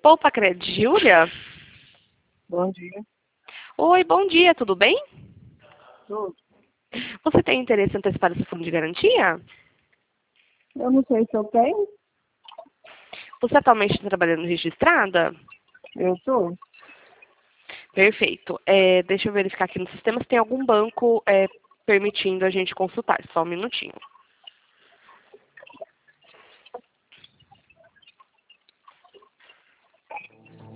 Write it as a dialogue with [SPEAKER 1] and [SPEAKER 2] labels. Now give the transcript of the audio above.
[SPEAKER 1] Poupa Cred, Júlia?
[SPEAKER 2] Bom dia.
[SPEAKER 1] Oi, bom dia, tudo bem?
[SPEAKER 2] Tudo.
[SPEAKER 1] Você tem interesse em antecipar esse fundo de garantia?
[SPEAKER 2] Eu não sei se eu tenho.
[SPEAKER 1] Você atualmente está trabalhando registrada?
[SPEAKER 2] Eu estou.
[SPEAKER 1] Perfeito. Deixa eu verificar aqui no sistema se tem algum banco permitindo a gente consultar. Só um minutinho.